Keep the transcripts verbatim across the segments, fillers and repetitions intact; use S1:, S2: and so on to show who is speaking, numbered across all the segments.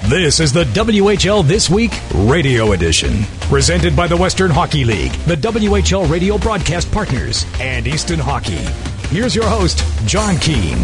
S1: This is the W H L This Week Radio Edition, presented by the Western Hockey League, the W H L radio broadcast partners, and Easton Hockey. Here's your host, John Keane.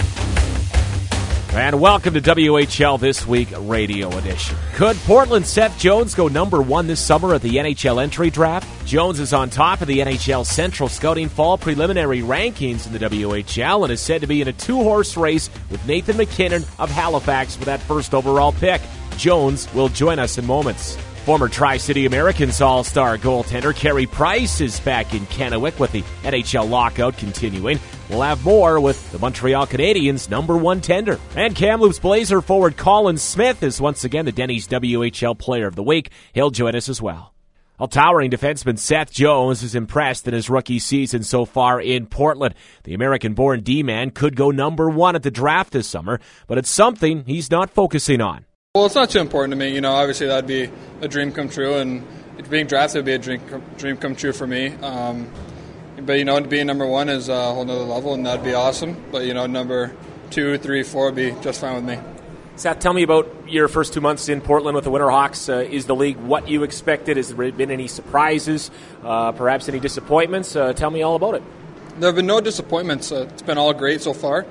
S2: And welcome to W H L This Week Radio Edition. Could Portland's Seth Jones go number one this summer at the N H L entry draft? Jones is on top of the N H L Central Scouting Fall preliminary rankings in the W H L and is said to be in a two-horse race with Nathan MacKinnon of Halifax for that first overall pick. Jones will join us in moments. Former Tri-City Americans All-Star goaltender Carey Price is back in Kennewick with the N H L lockout continuing. We'll have more with the Montreal Canadiens' number one tender. And Kamloops Blazer forward Colin Smith is once again the Denny's W H L Player of the Week. He'll join us as well. Well, towering defenseman Seth Jones is impressed in his rookie season so far in Portland. The American-born D-man could go number one at the draft this summer, but it's something he's not focusing on.
S3: Well, it's not too important to me. You know, obviously that'd be a dream come true, and being drafted would be a dream, dream come true for me. Um, but, you know, being number one is a whole nother level, and that'd be awesome. But, you know, number two, three, four would be just fine with me.
S2: Seth, tell me about your first two months in Portland with the Winterhawks. Uh, is the league what you expected? Has there been any surprises, uh, perhaps any disappointments? Uh, tell me all about it.
S3: There have been no disappointments. Uh, it's been all great so far.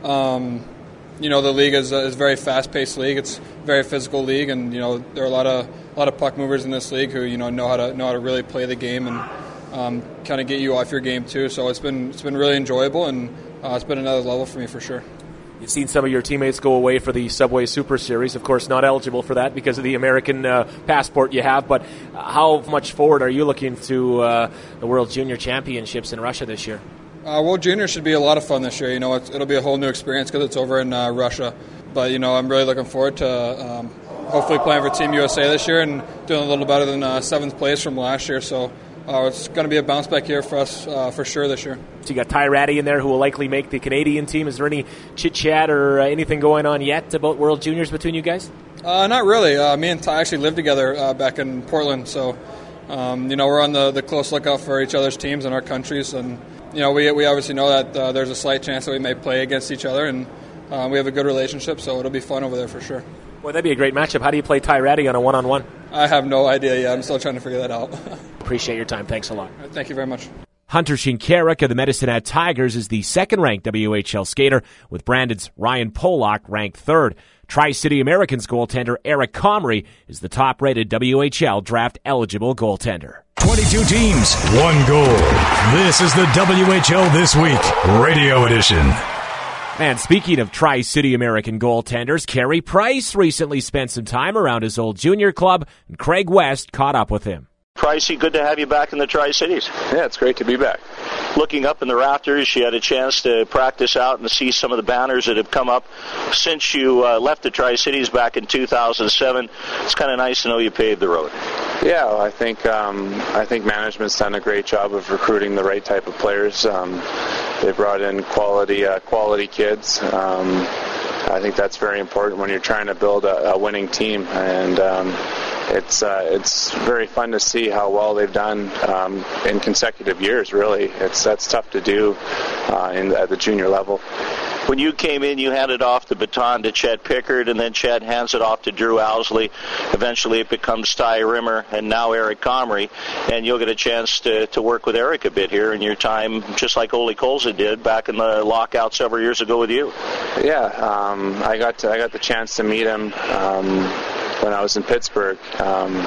S3: Um, you know, the league is a, is a very fast-paced league. It's a very physical league, and, you know, there are a lot of a lot of puck movers in this league who, you know, know how to know how to really play the game and um, kind of get you off your game too. So it's been it's been really enjoyable, and uh, it's been another level for me for sure.
S2: You've seen some of your teammates go away for the Subway Super Series. Of course, not eligible for that because of the American uh, passport you have. But how much forward are you looking to uh, the World Junior Championships in Russia this year?
S3: Uh, World Junior should be a lot of fun this year. You know, it's, it'll be a whole new experience because it's over in uh, Russia. But, you know, I'm really looking forward to um, hopefully playing for Team U S A this year and doing a little better than uh, seventh place from last year. So uh, it's going to be a bounce back year for us uh, for sure this year.
S2: So you got Ty Ratty in there who will likely make the Canadian team. Is there any chit-chat or uh, anything going on yet about World Juniors between you guys?
S3: Uh, not really. Uh, me and Ty actually lived together uh, back in Portland. So, um, you know, we're on the, the close lookout for each other's teams and our countries. And, you know, we we obviously know that uh, there's a slight chance that we may play against each other. And uh, we have a good relationship, so it'll be fun over there for sure.
S2: Well, that'd be a great matchup. How do you play Ty Ratty on a one-on-one?
S3: I have no idea yet. I'm still trying to figure that out.
S2: Appreciate your time. Thanks a lot.
S3: Thank you very much.
S2: Hunter Shinkaruk of the Medicine Hat Tigers is the second-ranked W H L skater, with Brandon's Ryan Pollock ranked third. Tri-City Americans goaltender Eric Comrie is the top-rated W H L draft-eligible goaltender.
S1: twenty-two teams, one goal. This is the W H L This Week Radio Edition.
S2: And speaking of Tri-City American goaltenders, Carey Price recently spent some time around his old junior club, and Craig West caught up with him.
S4: Pricey, good to have you back in the Tri-Cities.
S5: Yeah, it's great to be back.
S4: Looking up in the rafters, you had a chance to practice out and see some of the banners that have come up since you uh, left the Tri-Cities back in two thousand seven. It's kind of nice to know you paved the road.
S5: Yeah, well, I think um, I think management's done a great job of recruiting the right type of players. Um, they brought in quality uh, quality kids. Um, I think that's very important when you're trying to build a, a winning team, and um, it's uh, it's very fun to see how well they've done um, in consecutive years. Really, it's that's tough to do uh, in at the junior level.
S4: When you came in, you handed off the baton to Chet Pickard, and then Chet hands it off to Drew Owsley. Eventually it becomes Ty Rimmer, and now Eric Comrie, and you'll get a chance to, to work with Eric a bit here in your time, just like Ole Kolza did back in the lockout several years ago with you.
S5: Yeah, um, I got to, I got the chance to meet him um, when I was in Pittsburgh. Um,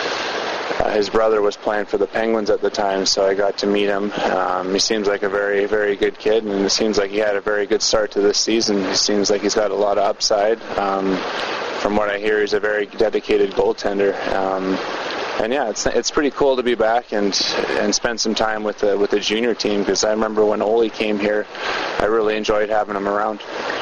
S5: Uh, his brother was playing for the Penguins at the time, so I got to meet him. Um, he seems like a very, very good kid, and it seems like he had a very good start to this season. He seems like he's got a lot of upside. Um, from what I hear, he's a very dedicated goaltender. Um, and yeah, it's it's pretty cool to be back and and spend some time with the with the junior team, because I remember when Ole came here, I really enjoyed having him around.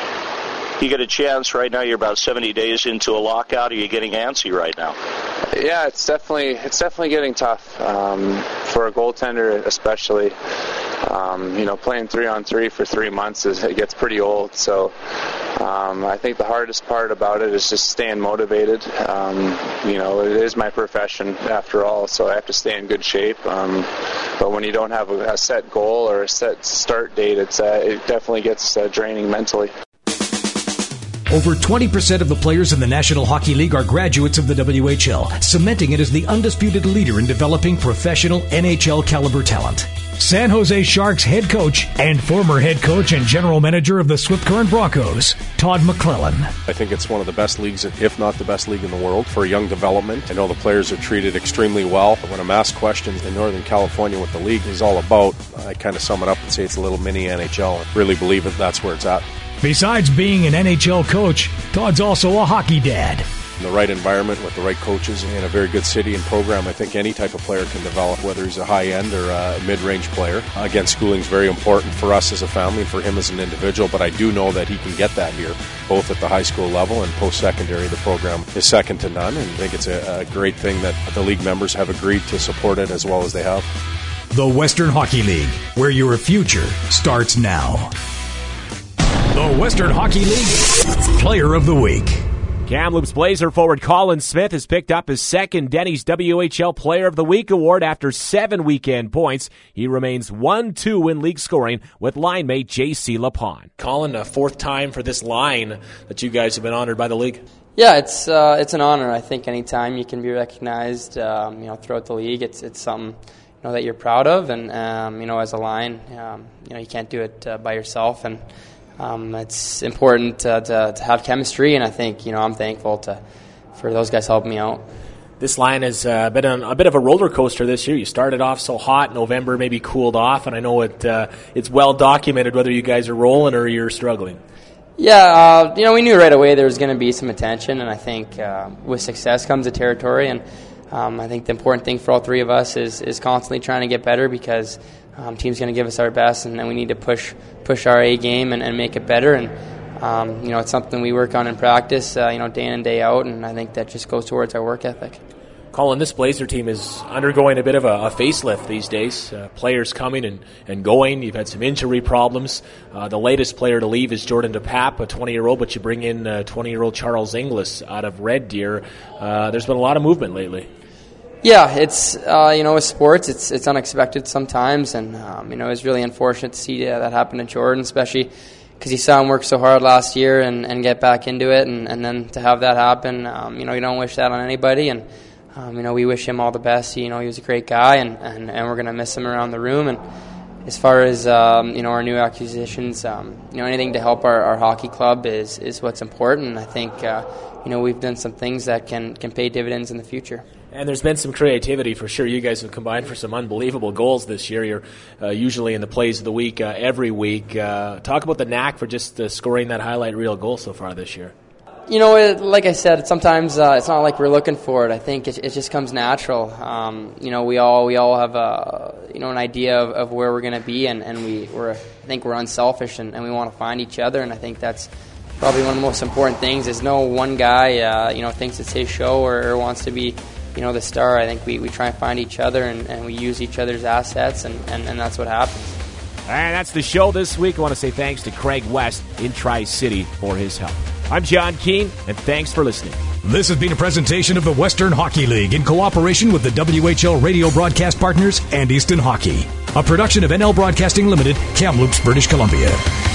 S4: You get a chance right now. You're about seventy days into a lockout. Are you getting antsy right now?
S5: Yeah, it's definitely it's definitely getting tough um, for a goaltender, especially. Um, you know, playing three on three for three months is it gets pretty old. So um, I think the hardest part about it is just staying motivated. Um, you know, it is my profession after all, so I have to stay in good shape. Um, but when you don't have a, a set goal or a set start date, it's uh, it definitely gets uh, draining mentally.
S1: Over twenty percent of the players in the National Hockey League are graduates of the W H L, cementing it as the undisputed leader in developing professional N H L caliber talent. San Jose Sharks head coach and former head coach and general manager of the Swift Current Broncos, Todd McClellan.
S6: I think it's one of the best leagues, if not the best league in the world, for young development. I know the players are treated extremely well. When I'm asked questions in Northern California what the league is all about, I kind of sum it up and say it's a little mini N H L. I really believe that that's where it's at.
S1: Besides being an N H L coach, Todd's also a hockey dad.
S6: In the right environment with the right coaches and a very good city and program, I think any type of player can develop, whether he's a high-end or a mid-range player. Again, schooling is very important for us as a family and for him as an individual, but I do know that he can get that here, both at the high school level and post-secondary. The program is second to none, and I think it's a, a great thing that the league members have agreed to support it as well as they have.
S1: The Western Hockey League, where your future starts now. The Western Hockey League Player of the Week.
S2: Kamloops Blazer forward Colin Smith has picked up his second Denny's W H L Player of the Week award after seven weekend points. He remains one two in league scoring with line mate J C Lapon.
S7: Colin, a fourth time for this line that you guys have been honored by the league.
S8: Yeah, it's uh, it's an honor. I think anytime you can be recognized, um, you know, throughout the league, it's it's something you know that you're proud of, and um, you know, as a line, um, you know, you can't do it uh, by yourself, and Um, it's important uh, to, to have chemistry, and I think you know I'm thankful to for those guys helping me out.
S7: This line has uh, been a, a bit of a roller coaster this year. You started off so hot, November maybe cooled off, and I know it uh, it's well documented whether you guys are rolling or you're struggling.
S8: Yeah, uh, you know we knew right away there was going to be some attention, and I think uh, with success comes the territory, and um, I think the important thing for all three of us is is constantly trying to get better because. Um, team's going to give us our best, and then we need to push push our A game and, and make it better. And um, you know, it's something we work on in practice, uh, you know, day in and day out. And I think that just goes towards our work ethic.
S7: Colin, this Blazer team is undergoing a bit of a, a facelift these days. Uh, players coming and, and going. You've had some injury problems. Uh, the latest player to leave is Jordan DePape, a twenty-year-old, but you bring in uh, twenty-year-old Charles Inglis out of Red Deer. Uh, there's been a lot of movement lately.
S8: Yeah, it's uh, you know with sports, it's it's unexpected sometimes, and um, you know it's really unfortunate to see uh, that happen to Jordan, especially because you saw him work so hard last year and, and get back into it, and, and then to have that happen, um, you know you don't wish that on anybody, and um, you know we wish him all the best. You know he was a great guy, and, and, and we're gonna miss him around the room. And as far as um, you know our new acquisitions, um, you know anything to help our, our hockey club is is what's important. And I think uh, you know we've done some things that can can pay dividends in the future.
S7: And there's been some creativity for sure. You guys have combined for some unbelievable goals this year. You're uh, usually in the plays of the week uh, every week. Uh, talk about the knack for just uh, scoring that highlight reel goal so far this year.
S8: You know, it, like I said, sometimes uh, it's not like we're looking for it. I think it, it just comes natural. Um, you know, we all we all have a you know an idea of, of where we're going to be, and, and we we're I think we're unselfish, and, and we want to find each other. And I think that's probably one of the most important things. Is no one guy uh, you know thinks it's his show or, or wants to be. You know, the star. I think we, we try and find each other, and, and we use each other's assets, and, and, and that's what happens.
S2: And that's the show this week. I want to say thanks to Craig West in Tri-City for his help. I'm John Keane, and thanks for listening.
S1: This has been a presentation of the Western Hockey League in cooperation with the W H L radio broadcast partners and Easton Hockey. A production of N L Broadcasting Limited, Kamloops, British Columbia.